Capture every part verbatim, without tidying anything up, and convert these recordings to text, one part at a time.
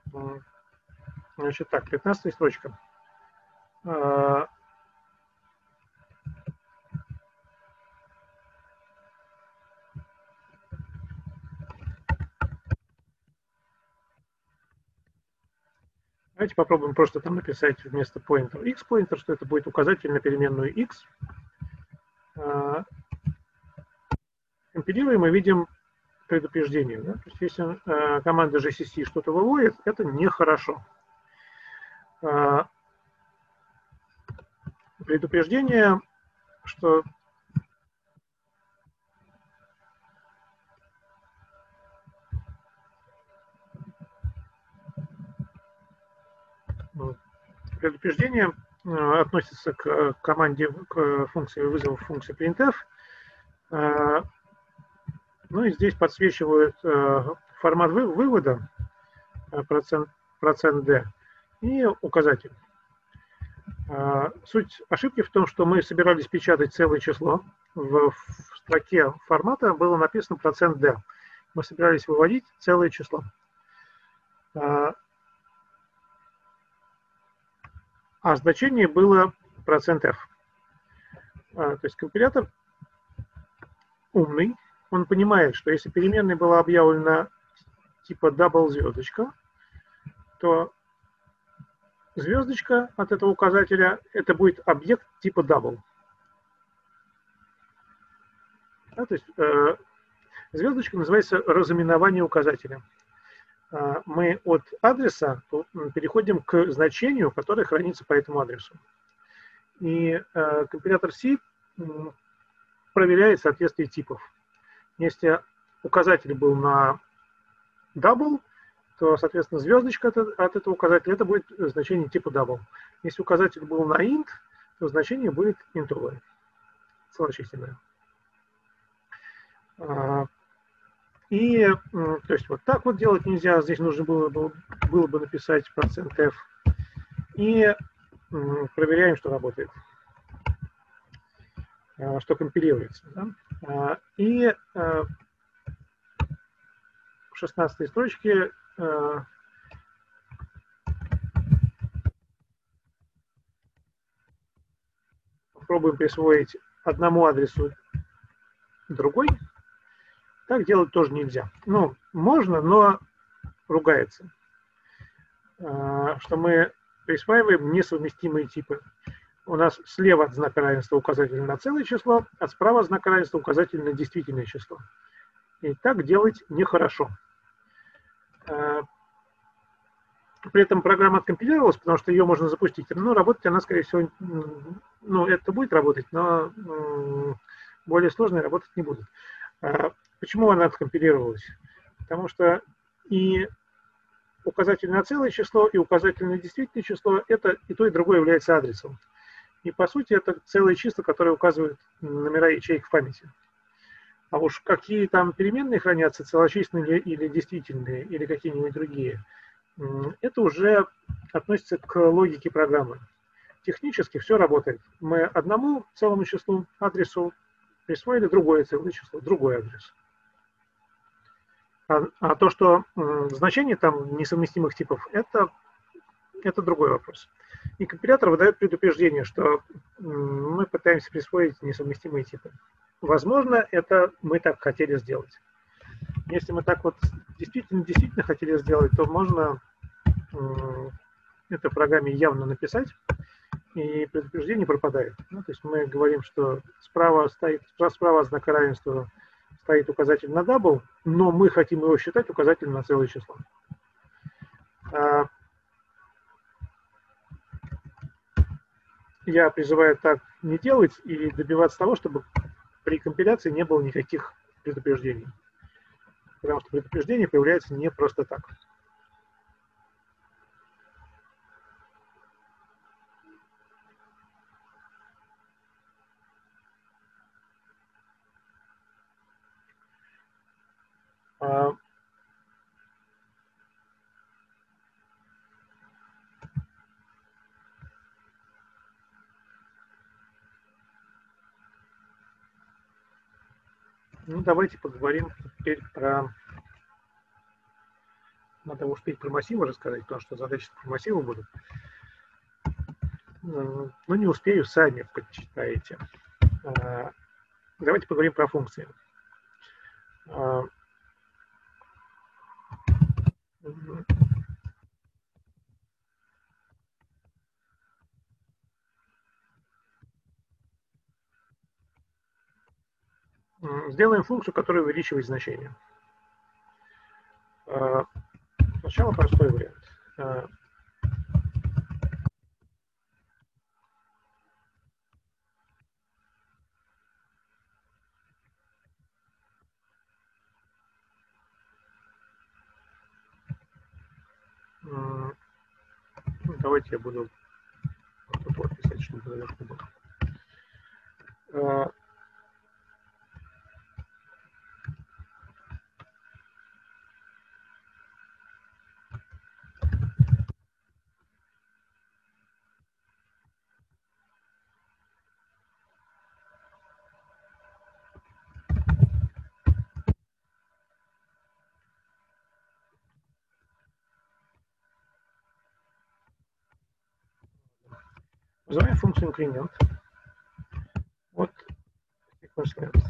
Значит так, пятнадцатая строчка. Давайте попробуем просто там написать вместо pointer x pointer, что это будет указатель на переменную x. Компилируем и видим предупреждение. Да? То есть если э, команда джи си си что-то выводит, это нехорошо. Э, предупреждение, что предупреждение э, относится к команде, к функции вызова функции printf. Э, ну и здесь подсвечивают э, формат вы, вывода процент, процент d и указатель. Суть ошибки в том, что мы собирались печатать целое число. В строке формата было написано процент d. Мы собирались выводить целое число. А значение было процент f. То есть компилятор умный. Он понимает, что если переменная была объявлена типа double звездочка, то звездочка от этого указателя это будет объект типа double. Да, то есть э, звездочка называется разыменование указателя. Э, мы от адреса переходим к значению, которое хранится по этому адресу. И э, компилятор C проверяет соответствие типов. Если указатель был на double, то, соответственно, звездочка от, от этого указателя это будет значение типа double. Если указатель был на int, то значение будет интовое, целочисленное. И, то есть, вот так вот делать нельзя. Здесь нужно было бы, было бы написать процент f. И проверяем, что работает, что компилируется. Да? И в шестнадцатой строчке попробуем присвоить одному адресу другой. Так делать тоже нельзя. Ну, можно, но ругается. Что мы присваиваем несовместимые типы. У нас слева от знака равенства указатель на целое число, а справа от знака равенства указатель на действительное число. И так делать нехорошо. При этом программа откомпилировалась, потому что ее можно запустить. Но работать она, скорее всего, ну, это будет работать, но более сложно работать не будет. Почему она откомпилировалась? Потому что и указатель на целое число, и указатель на действительное число, это и то, и другое является адресом. И по сути это целые числа, которые указывают номера ячеек в памяти. А уж какие там переменные хранятся, целочисленные или действительные, или какие-нибудь другие, это уже относится к логике программы. Технически все работает. Мы одному целому числу, адресу присвоили другое целое число, другой адрес. А, а то, что м, значение там несовместимых типов, это, это другой вопрос. И компилятор выдает предупреждение, что м, мы пытаемся присвоить несовместимые типы. Возможно, это мы так хотели сделать. Если мы так вот действительно, действительно хотели сделать, то можно м, это в программе явно написать, и предупреждение пропадает. Ну, то есть мы говорим, что справа стоит, справа от знака равенства стоит указатель на double, но мы хотим его считать указателем на целое число. Я призываю так не делать и добиваться того, чтобы при компиляции не было никаких предупреждений. Потому что предупреждение появляется не просто так. Ну, давайте поговорим теперь про надо успеть про массивы рассказать, потому что задачи про массивы будут. Но не успею, сами почитаете. Давайте поговорим про функции. Сделаем функцию, которая увеличивает значение. Сначала простой вариант. Давайте я буду тут вот писать, чтобы наверху было. Называем функцию инкремент. Вот sequence length.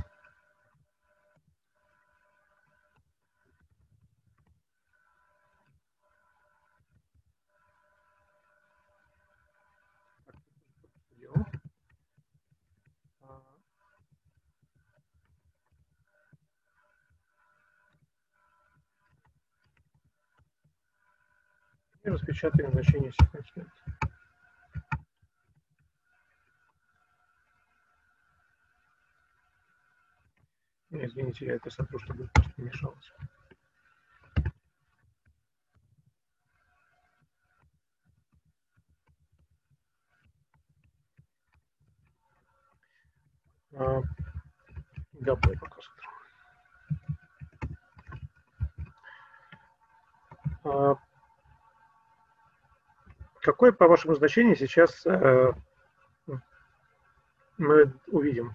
И распечатаем значение sequence length. Извините, я это сотру, чтобы просто не мешалось. Гаплей пока сотру. Какое, по вашему значению, сейчас мы увидим?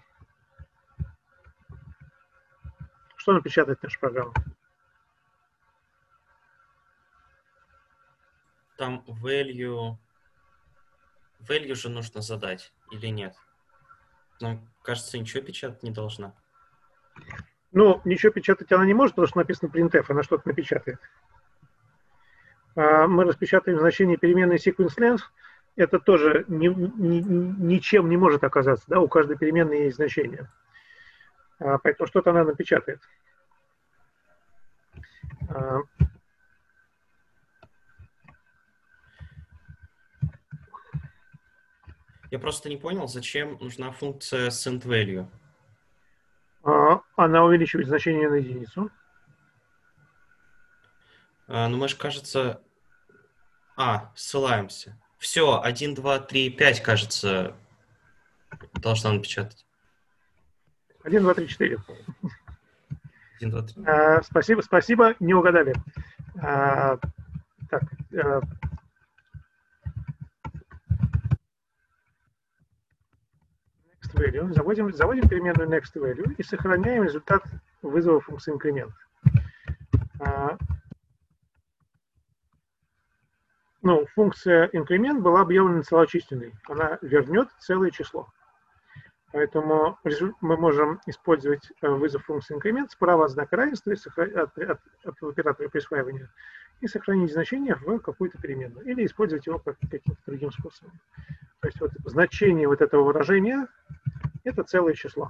Что напечатает наша программа? Там value, value же нужно задать или нет? Нам, кажется, ничего печатать не должна. Ну, ничего печатать она не может, потому что написано printf, она что-то напечатает. Мы распечатаем значение переменной sequence length. Это тоже ни, ни, ничем не может оказаться. Да? У каждой переменной есть значение. Поэтому что-то она напечатает. Я просто не понял, зачем нужна функция sendValue. Она увеличивает значение на единицу. А, ну мы же, кажется... А, ссылаемся. Все, один, два, три, пять, кажется, должна напечатать. один, два, три, четыре. один, два, три. А, спасибо, спасибо, не угадали. А, так. А, next value. Заводим, заводим переменную next value и сохраняем результат вызова функции инкремент. А, ну, функция инкремент была объявлена целочисленной. Она вернет целое число. Поэтому мы можем использовать вызов функции инкремент справа от знака равенства от, от, от оператора присваивания и сохранить значение в какую-то переменную. Или использовать его как, каким-то другим способом. То есть вот значение вот этого выражения – это целое число.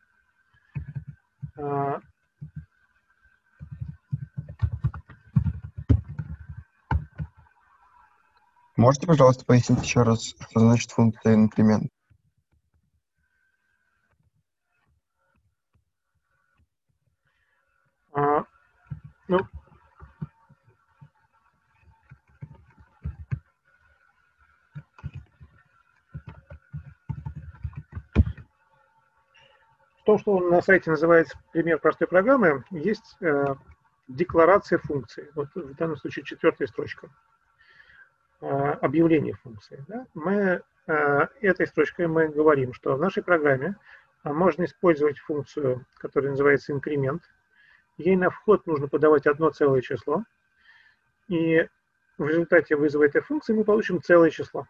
Можете, пожалуйста, пояснить еще раз, что значит функция инкремент? А, ну, то, что на сайте называется пример простой программы, есть э, декларация функции. Вот в данном случае четвертая строчка. Э, объявление функции. Да? Мы э, этой строчкой мы говорим, что в нашей программе можно использовать функцию, которая называется инкремент. Ей на вход нужно подавать одно целое число. И в результате вызова этой функции мы получим целое число.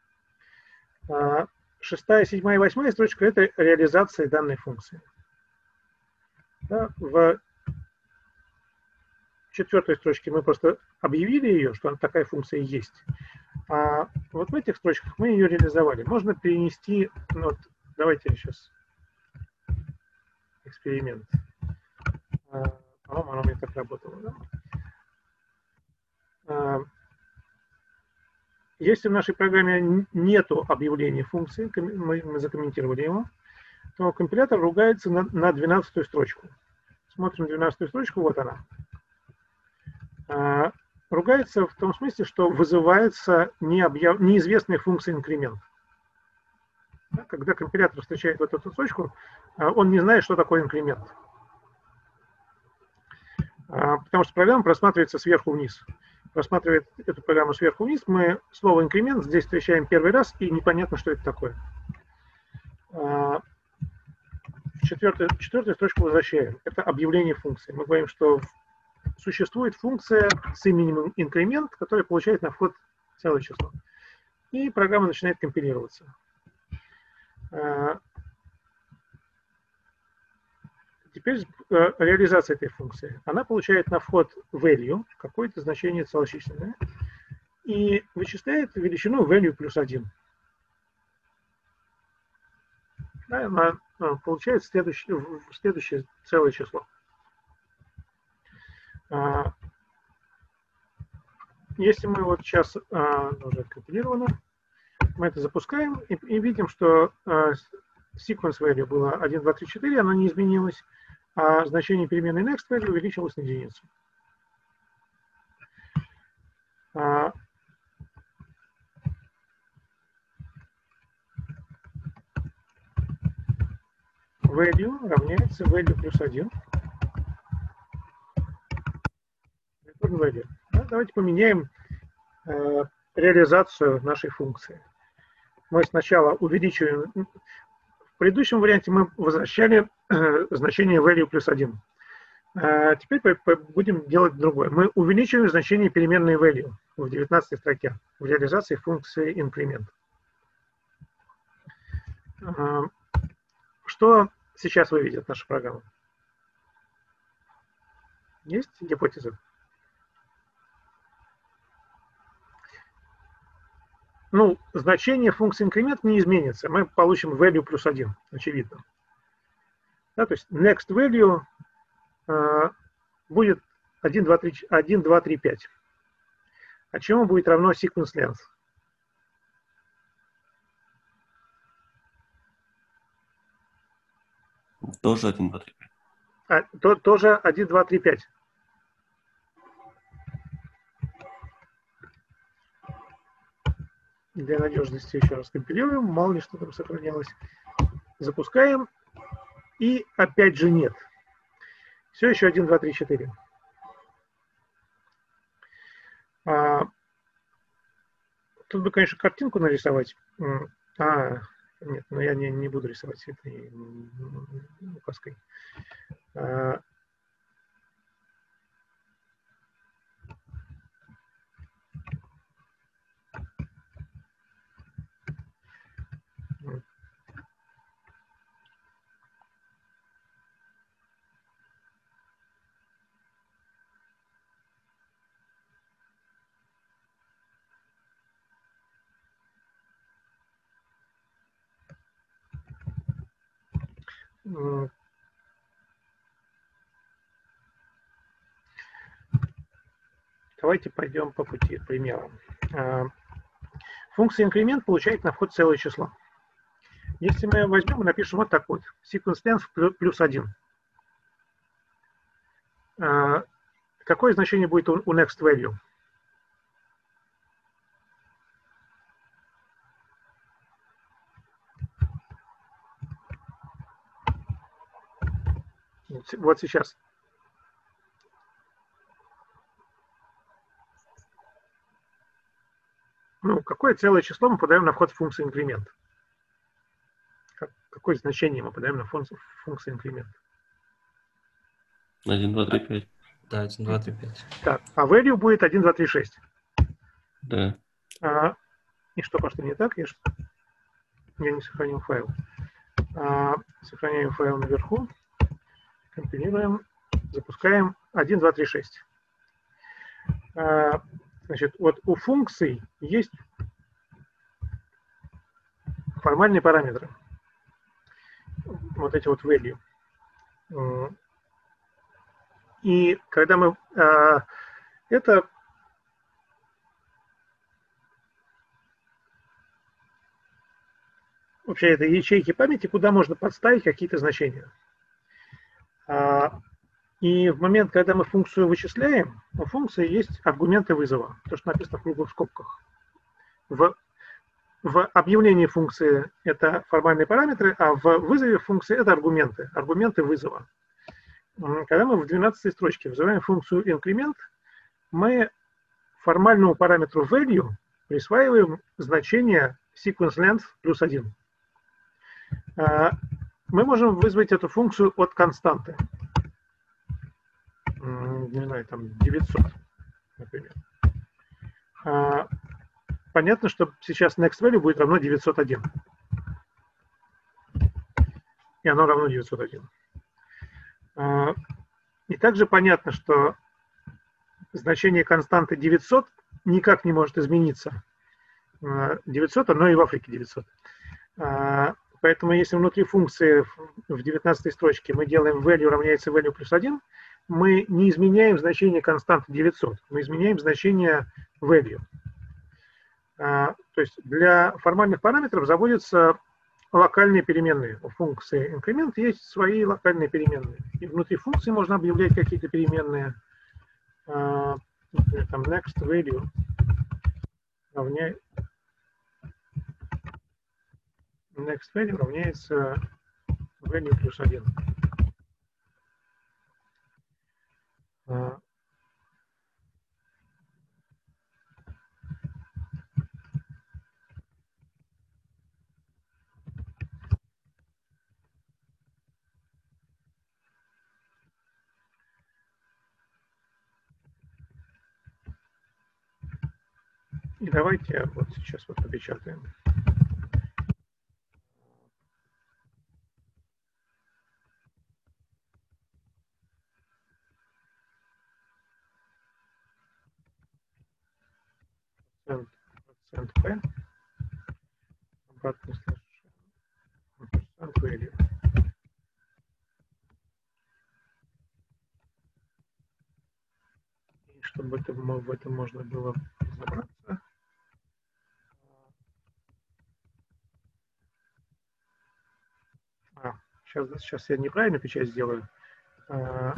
Шестая, седьмая и восьмая строчка – это реализация данной функции. Да, в четвертой строчке мы просто объявили ее, что такая функция есть. А вот в этих строчках мы ее реализовали. Можно перенести, ну вот, давайте сейчас эксперимент. По-моему, оно мне так работало. Да? Если в нашей программе нету объявления функции, мы, мы закомментировали его, то компилятор ругается на, на двенадцатую строчку. Смотрим двенадцатую строчку, вот она. А, ругается в том смысле, что вызывается необъяв... неизвестная функция инкремент. Да, когда компилятор встречает вот эту строчку, он не знает, что такое инкремент. А, потому что программа просматривается сверху вниз. Просматривает эту программу сверху вниз, мы слово инкремент здесь встречаем первый раз, и непонятно, что это такое. Четвертую, четвертую строчку возвращаем. Это объявление функции. Мы говорим, что существует функция с именем инкремент, которая получает на вход целое число. И программа начинает компилироваться. Теперь реализация этой функции. Она получает на вход value, какое-то значение целочисленное, и вычисляет величину value плюс один. Да, она получает следующее, следующее целое число. Если мы вот сейчас уже компилировано, мы это запускаем и, и видим, что sequence value было один, два, три, четыре, оно не изменилось, а значение переменной next value увеличилось на единицу. Value равняется value плюс один. Value. Да, давайте поменяем э, реализацию нашей функции. Мы сначала увеличиваем. В предыдущем варианте мы возвращали э, значение value плюс один. А теперь будем делать другое. Мы увеличиваем значение переменной value в девятнадцатой строке в реализации функции increment. А, что сейчас выведет наша программа? Есть гипотеза? Ну, значение функции increment не изменится. Мы получим value плюс один, очевидно. Да, то есть next value э, будет один, два, три, пять. А чему будет равно sequence length? Тоже один, два, три, пять. А, то, тоже один, два, три, пять. Для надежности еще раз компилируем, мало ли что там сохранялось. Запускаем, и опять же нет. Все еще один, два, три, четыре. А, тут бы, конечно, картинку нарисовать. А, нет, но я не, не буду рисовать этой указкой. А, Давайте пойдем по пути примером. Функция increment получает на вход целое число. Если мы возьмем и напишем вот так вот, sequence length плюс один. Какое значение будет у next value? Вот сейчас. Ну, какое целое число мы подаем на вход функции increment? Какое значение мы подаем на функцию increment? один, два, три, пять. Да, один, два, три, пять. Так, а value будет один, два, три, шесть. Да. А, и что пошло не так? Я, ж- я не сохранил файл. А, сохраняем файл наверху. Компилируем. Запускаем один, два, три, шесть. А, значит, вот у функций есть формальные параметры. Вот эти вот value. М, И когда мы... а, это вообще это ячейки памяти, куда можно подставить какие-то значения. А, И в момент, когда мы функцию вычисляем, у функции есть аргументы вызова, то, что написано в круглых скобках. В, в объявлении функции это формальные параметры, а в вызове функции это аргументы, аргументы вызова. М, Когда мы в двенадцатой строчке вызываем функцию increment, мы формальному параметру value присваиваем значение sequence length плюс один. А, Мы можем вызвать эту функцию от константы. М, Не знаю, там девятьсот, например. А, Понятно, что сейчас next value будет равно девятьсот один. И оно равно девятьсот один. А, И также понятно, что значение константы девятьсот никак не может измениться. А, девятьсот, оно и в Африке девятьсот. А, Поэтому если внутри функции в девятнадцатой строчке мы делаем value равняется value плюс один, мы не изменяем значение константы девятьсот, мы изменяем значение value. А, То есть для формальных параметров заводятся локальные переменные. У функции increment есть свои локальные переменные. И внутри функции можно объявлять какие-то переменные. А, Например, там next value равняется next value равняется value плюс один. А, И давайте вот сейчас вот напечатаем. Процент, процент p, обратный слэш, процент value. И чтобы это, в этом можно было разобраться, а, сейчас, сейчас я неправильно печать сделаю. А,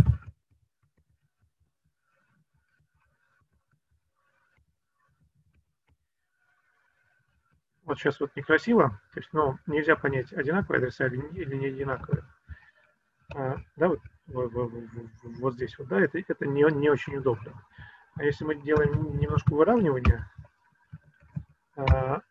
Вот сейчас вот некрасиво, то есть, ну, нельзя понять, одинаковые адреса или, или не одинаковые. А, да, вот, вот, вот, вот здесь вот, да, это, это не, не очень удобно. А если мы делаем немножко выравнивания а,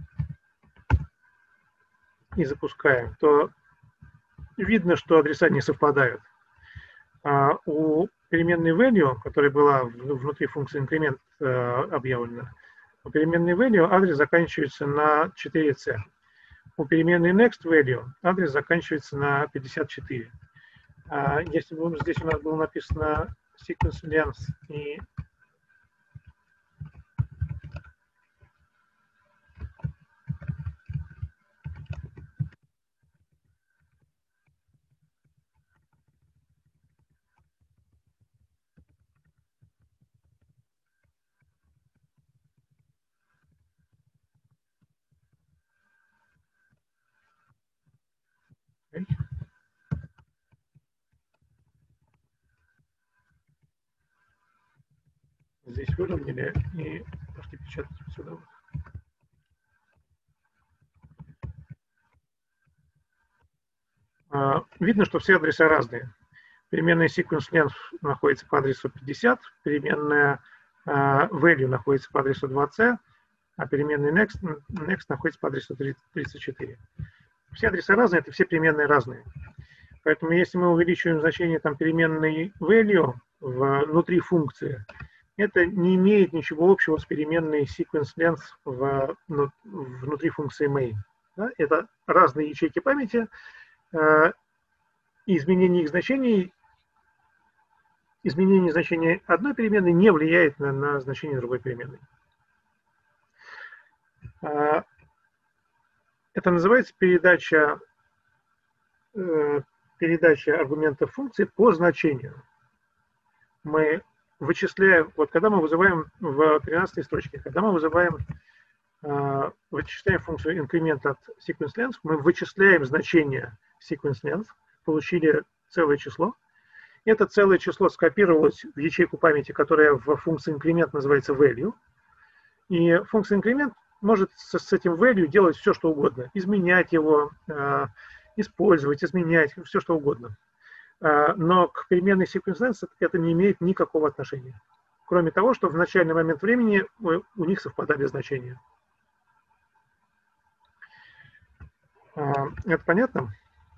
и запускаем, то видно, что адреса не совпадают. А у переменной value, которая была внутри функции increment а, объявлена, у переменной value адрес заканчивается на четыре си. У переменной next value адрес заканчивается на пятьдесят четыре. А если бы здесь у нас было написано sequence length и здесь выровняли и пошли печатать сюда. А, видно, что все адреса разные. Переменная sequence length находится по адресу пятьдесят, переменная uh, value находится по адресу два си, а переменная next, next находится по адресу тридцать четыре. Все адреса разные, это все переменные разные. Поэтому если мы увеличиваем значение там, переменной value, внутри функции, это не имеет ничего общего с переменной sequence length в, внутри функции main. Да? Это разные ячейки памяти, изменение их значений, изменение значения одной переменной не влияет на, на значение другой переменной. Это называется передача, передача аргументов функции по значению. Мы вычисляем, вот когда мы вызываем в тринадцатой строчке, когда мы вызываем, вычисляем функцию increment от sequence length, мы вычисляем значение sequence length, получили целое число. Это целое число скопировалось в ячейку памяти, которая в функции increment называется value. И функция increment может с, с этим value делать все, что угодно. Изменять его, э, использовать, изменять, все, что угодно. Э, но к переменной sequence length это не имеет никакого отношения. Кроме того, что в начальный момент времени у, у них совпадали значения. Э, это понятно?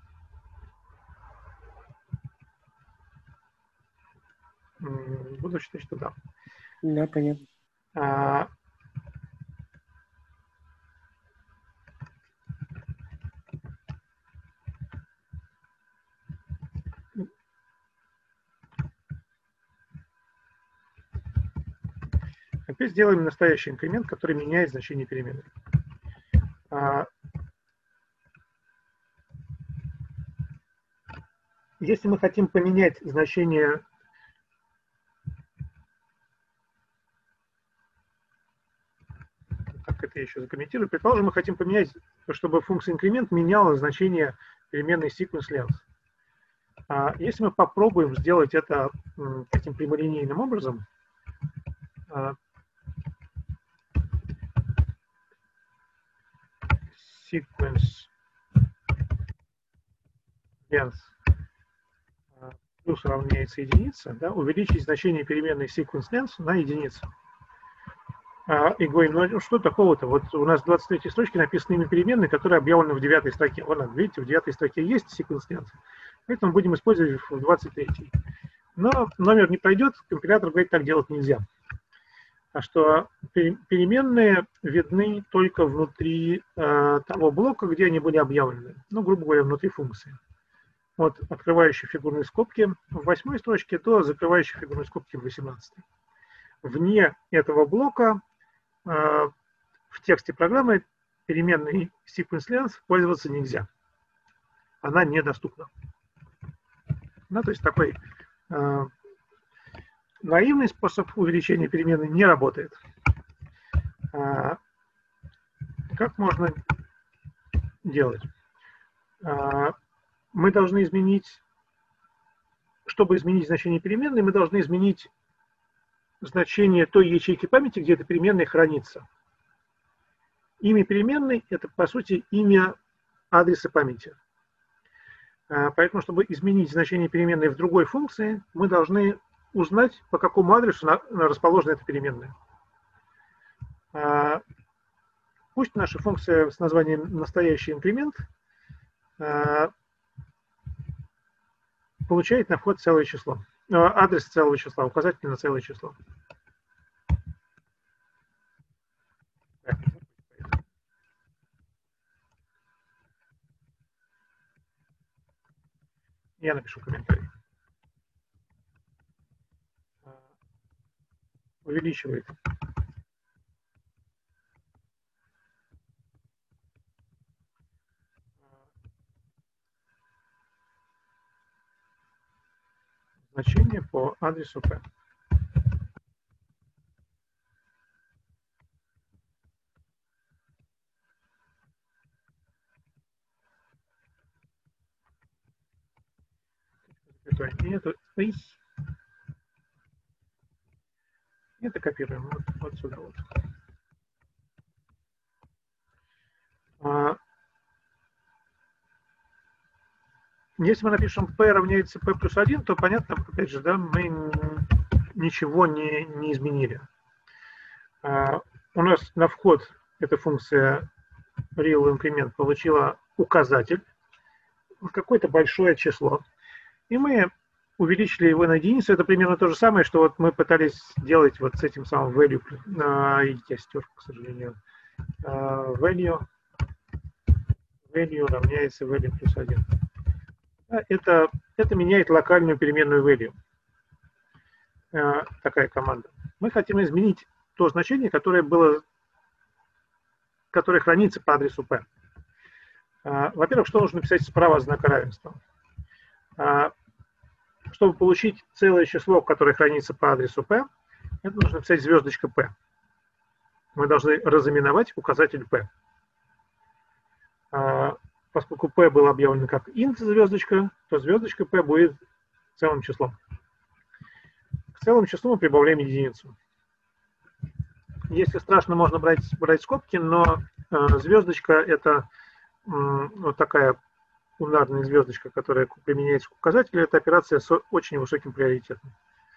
Буду считать, что да. Да, понятно. А, Теперь сделаем настоящий инкремент, который меняет значение переменной. А, если мы хотим поменять значение это я еще закомментирую. Предположим, мы хотим поменять, чтобы функция increment меняла значение переменной sequence length. А если мы попробуем сделать это таким прямолинейным образом, sequence length плюс равняется единице, да, увеличить значение переменной sequence length на единицу. И говорим, ну что такого-то? Вот у нас в двадцать третьей строчке написано имя переменной, которая объявлена в девятой строке. Вон, видите, в девятой строке есть sequence length, поэтому будем использовать в двадцать третьей. Но номер не пройдет, компилятор говорит, так делать нельзя. А что переменные видны только внутри э, того блока, где они были объявлены. Ну, грубо говоря, внутри функции. Вот открывающие фигурные скобки в восьмой строчке, то закрывающие фигурные скобки в восемнадцатой. Вне этого блока э, в тексте программы переменной sequence length пользоваться нельзя. Она недоступна. Ну, то есть такой э, наивный способ увеличения переменной не работает. Э, как можно делать? Э, мы должны изменить, чтобы изменить значение переменной, мы должны изменить значение той ячейки памяти, где эта переменная хранится. Имя переменной – это, по сути, имя адреса памяти. Поэтому, чтобы изменить значение переменной в другой функции, мы должны узнать, по какому адресу расположена эта переменная. Пусть наша функция с названием «настоящий инкремент» получает на вход целое число. Адрес целого числа, указатель на целое число. Я напишу комментарий. Увеличивает значение по адресу P. И это, это копируем вот, вот сюда вот. А, если мы напишем P равняется P плюс один, то понятно, опять же, да, мы ничего не, не изменили. А, у нас на вход эта функция real increment получила указатель, какое-то большое число. И мы увеличили его на единицу. Это примерно то же самое, что вот мы пытались сделать вот с этим самым value. Я стерку, к сожалению. Value, value равняется value плюс один. Это, это меняет локальную переменную value. Такая команда. Мы хотим изменить то значение, которое было, которое хранится по адресу P. Во-первых, что нужно написать справа от знака равенства? Чтобы получить целое число, которое хранится по адресу P, это нужно написать звездочка P. Мы должны разыменовать указатель P. Поскольку P было объявлено как int звездочка, то звездочка P будет целым числом. К целому числу мы прибавляем единицу. Если страшно, можно брать, брать скобки, но звездочка — это вот такая унарная звездочка, которая применяется к указателю. Это операция с очень высоким приоритетом.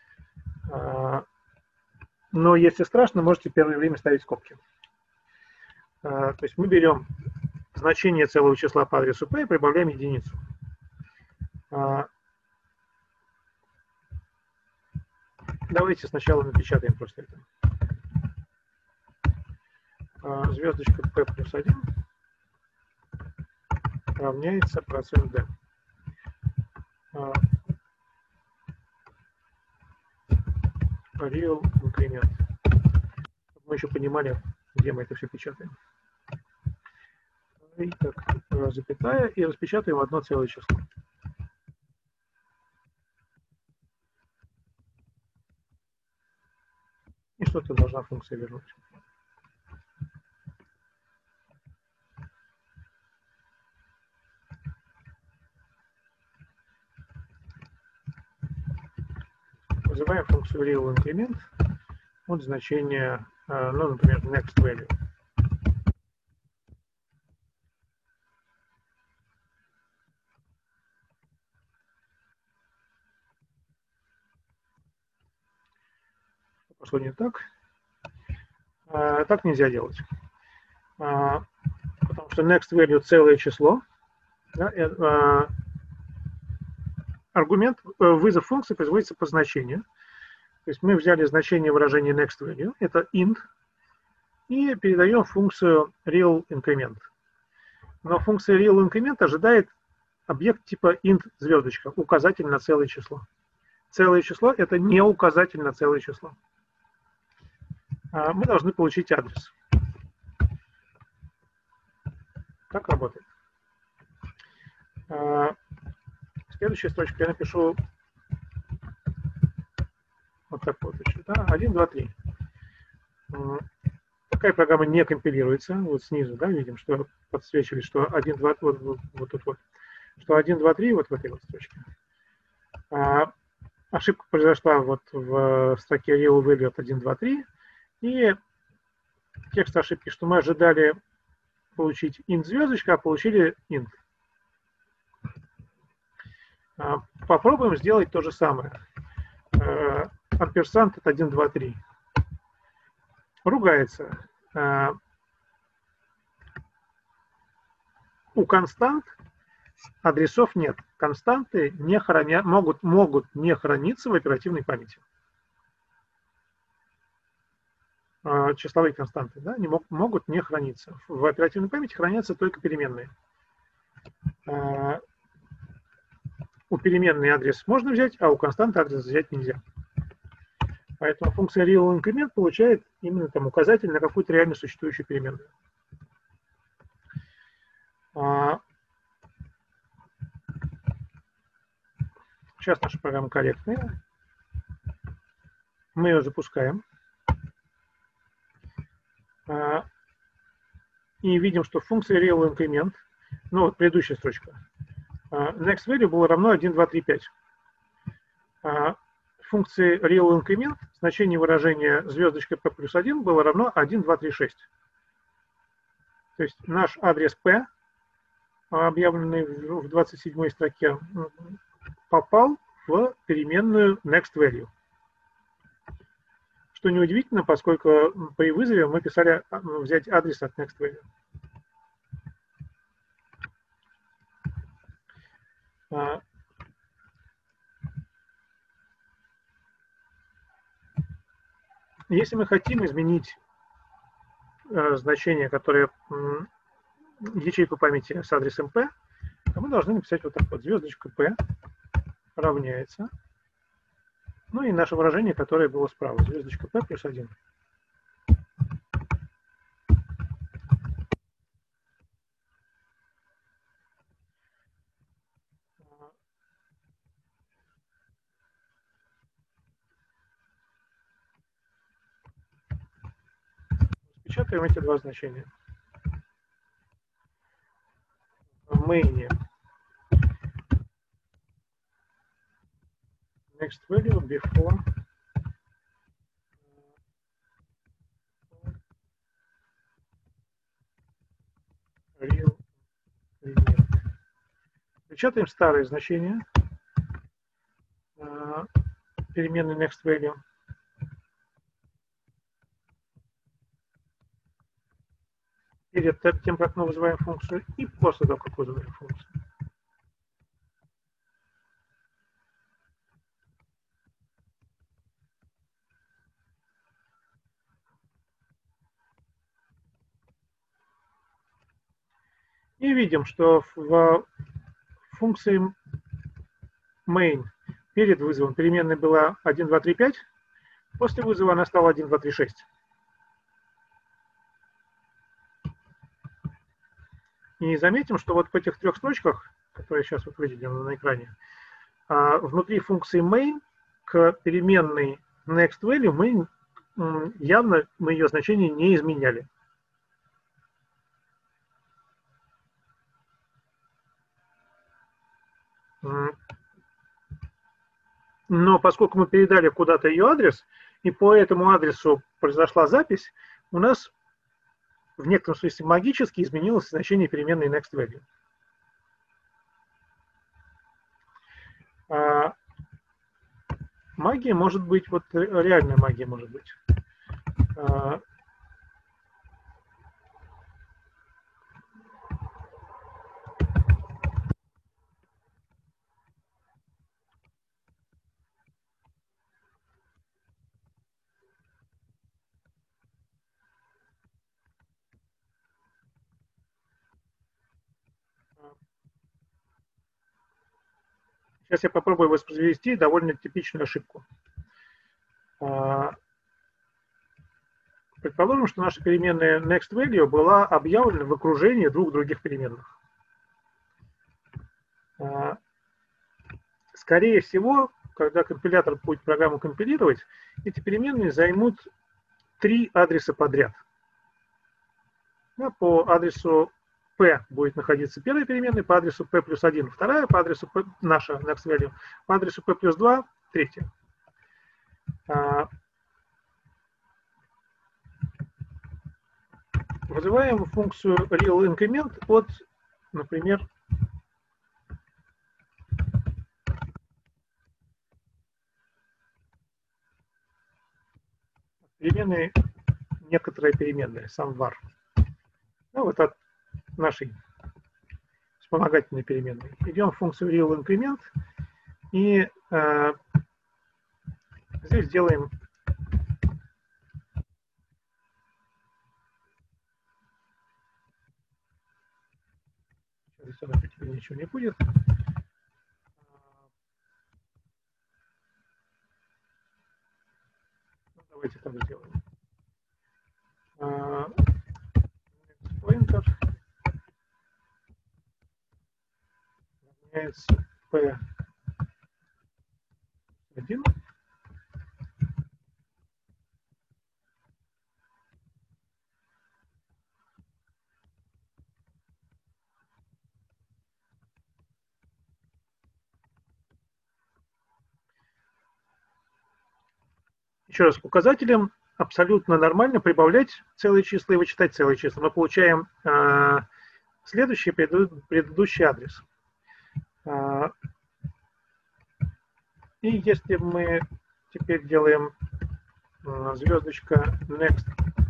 Но если страшно, можете первое время ставить скобки. То есть мы берем значение целого числа по адресу P и прибавляем единицу. Давайте сначала напечатаем просто это. Звездочка P плюс один равняется процент D. Real increment. Мы еще понимали, где мы это все печатаем. И так, запятая, и распечатаем одно целое число. И что-то должна функция вернуть. Вызываем функцию real increment от значения, ну, например, next value. Пошло не так. Так нельзя делать. Потому что next value целое число. Да, аргумент, вызов функции производится по значению. То есть мы взяли значение выражения next value, это int, и передаем функцию real increment. Но функция real increment ожидает объект типа int звездочка, указатель на целое число. Целое число — это не указатель на целое число. Мы должны получить адрес. Так работает. Следующая строчка я напишу вот такой вот еще. Да? один, два, три. Такая программа не компилируется. Вот снизу, да, видим, что подсвечивает, что один, два, вот, вот, вот тут вот. Что один, два, три вот в этой вот строчке. А, ошибка произошла вот в строке real value от один, два, три. И текст ошибки, что мы ожидали получить int звездочка, а получили int. Попробуем сделать то же самое. Амперсант от один, два, три. Ругается. У констант адресов нет. Константы не храня, могут, могут не храниться в оперативной памяти. Числовые константы, да, не мог, могут не храниться. В оперативной памяти хранятся только переменные. У переменной адрес можно взять, а у константы адрес взять нельзя. Поэтому функция real increment получает именно там указатель на какую-то реально существующую переменную. Сейчас наша программа корректная. Мы ее запускаем. И видим, что функция real increment, ну вот предыдущая строчка, next value было равно один, два, три, пять. Функции real increment, значение выражения звездочка P плюс один было равно один, два, три, шесть. То есть наш адрес P, объявленный в двадцать седьмой строке, попал в переменную next value. Что неудивительно, поскольку при вызове мы писали взять адрес от next value. Если мы хотим изменить э, значение, которое э, ячейку памяти с адресом P, то мы должны написать вот так вот: звездочка P равняется, ну и наше выражение, которое было справа, звездочка P плюс один. Печатаем эти два значения. В main next value before real increment. Печатаем старые значения переменной next value. Перед тем, как мы вызываем функцию, и после того, как вызываем функцию. И видим, что в функции main перед вызовом переменной была один, два, три, пять, после вызова она стала один, два, три, шесть. И заметим, что вот в этих трех строчках, которые сейчас вот выделены на экране, внутри функции main к переменной next value мы явно мы ее значение не изменяли. Но поскольку мы передали куда-то ее адрес, и по этому адресу произошла запись, у нас в некотором смысле магически изменилось значение переменной next value. А магия может быть, вот реальная магия может быть. А Сейчас я попробую воспроизвести довольно типичную ошибку. Предположим, что наша переменная next value была объявлена в окружении двух других переменных. Скорее всего, когда компилятор будет программу компилировать, эти переменные займут три адреса подряд. По адресу P будет находиться первая переменная, по адресу P плюс один вторая, по адресу P, наша next value, по адресу P плюс два третья. Вызываем функцию real increment от, например, переменной некоторая переменная, сам var. Ну, вот от нашей вспомогательной переменной. Идем в функцию real increment и э, здесь делаем здесь теперь ничего не будет. Ну, давайте так сделаем. Pointer равняется P один. Еще раз, указателем абсолютно нормально прибавлять целые числа и вычитать целые числа. Мы получаем э, следующий предыдущий адрес. Э, и если мы теперь делаем э, звездочка next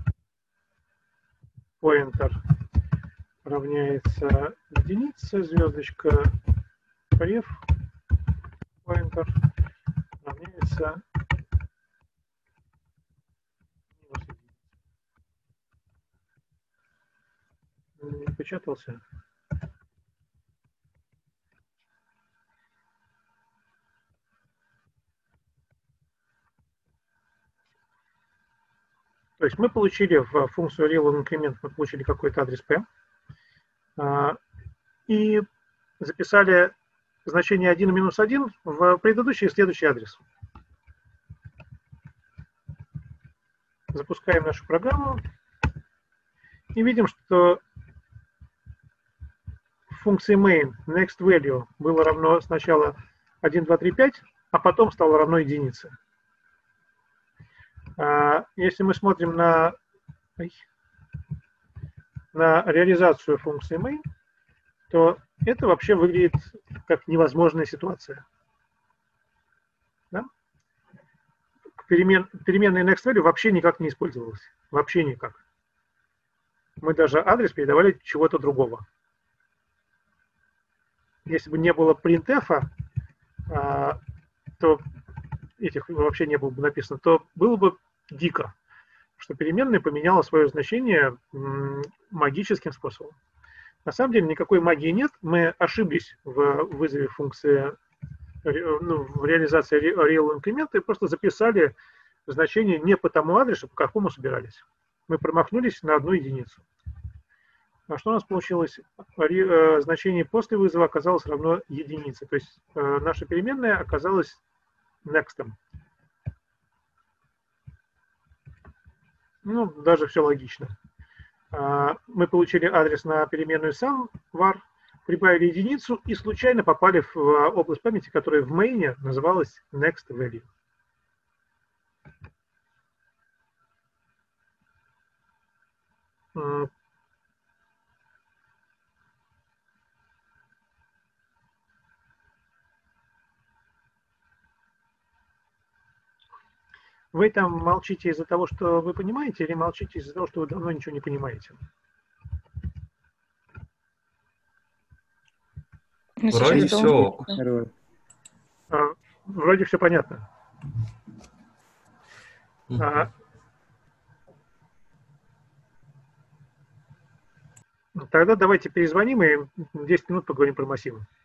pointer равняется единице, звездочка ref pointer равняется Не печатался. То есть мы получили в функцию real increment, мы получили какой-то адрес p, и записали значение один и минус один в предыдущий и следующий адрес. Запускаем нашу программу и видим, что функции main next value было равно сначала один, два, три, пять, а потом стало равно единице. Если мы смотрим на, на реализацию функции main, то это вообще выглядит как невозможная ситуация. Да? Перемен, переменная next value вообще никак не использовалась. Вообще никак. Мы даже адрес передавали чего-то другого. Если бы не было printf, то этих вообще не было бы написано, то было бы дико, что переменная поменяла свое значение магическим способом. На самом деле никакой магии нет. Мы ошиблись в вызове функции, ну, в реализации real increment и просто записали значение не по тому адресу, по какому собирались. Мы промахнулись на одну единицу. А что у нас получилось? Значение после вызова оказалось равно единице. То есть наша переменная оказалась next. Ну, даже все логично. Мы получили адрес на переменную sum var, прибавили единицу и случайно попали в область памяти, которая в main называлась next value. Вы там молчите из-за того, что вы понимаете, или молчите из-за того, что вы давно ничего не понимаете? Вроде все. А, вроде все понятно. Mm-hmm. А, тогда давайте перезвоним и десять минут поговорим про массивы.